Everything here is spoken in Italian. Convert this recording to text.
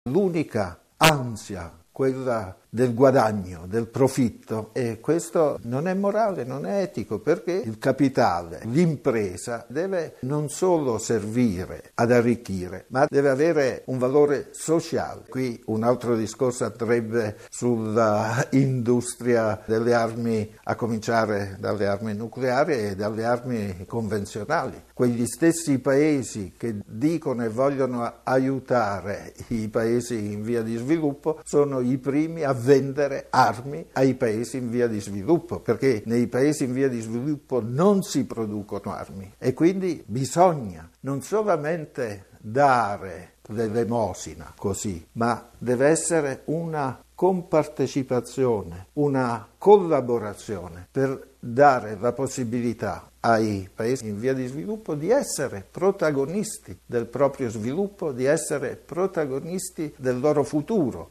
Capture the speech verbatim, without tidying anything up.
l'unica ansia, quella del guadagno, del profitto, e questo non è morale, non è etico, perché il capitale, l'impresa deve non solo servire ad arricchire, ma deve avere un valore sociale. Qui un altro discorso andrebbe sulla industria delle armi, a cominciare dalle armi nucleari e dalle armi convenzionali. Quegli stessi paesi che dicono e vogliono aiutare i paesi in via di sviluppo sono i primi a vendere armi ai paesi in via di sviluppo, perché nei paesi in via di sviluppo non si producono armi e quindi bisogna non solamente dare l'elemosina così, ma deve essere una compartecipazione, una collaborazione per dare la possibilità ai paesi in via di sviluppo di essere protagonisti del proprio sviluppo, di essere protagonisti del loro futuro.